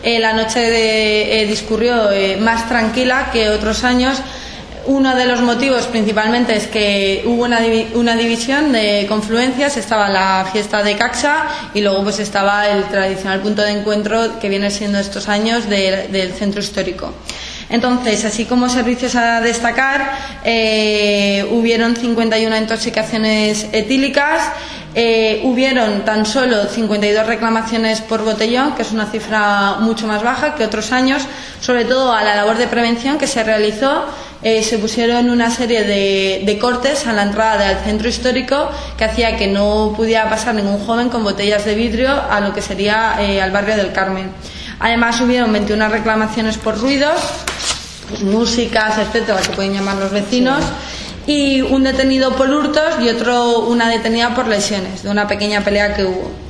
La noche discurrió más tranquila que otros años. Uno de los motivos principalmente es que hubo una división de confluencias. Estaba la fiesta de Caxa y luego pues estaba el tradicional punto de encuentro que viene siendo estos años del centro histórico. Entonces, así como servicios a destacar, hubieron 51 intoxicaciones etílicas, hubieron tan solo 52 reclamaciones por botellón, que es una cifra mucho más baja que otros años. Sobre todo a la labor de prevención que se realizó, se pusieron una serie de cortes a la entrada del centro histórico que hacía que no pudiera pasar ningún joven con botellas de vidrio a lo que sería al barrio del Carmen. Además hubieron 21 reclamaciones por ruidos, pues, músicas, etcétera, que pueden llamar los vecinos, y un detenido por hurtos y una detenida por lesiones de una pequeña pelea que hubo.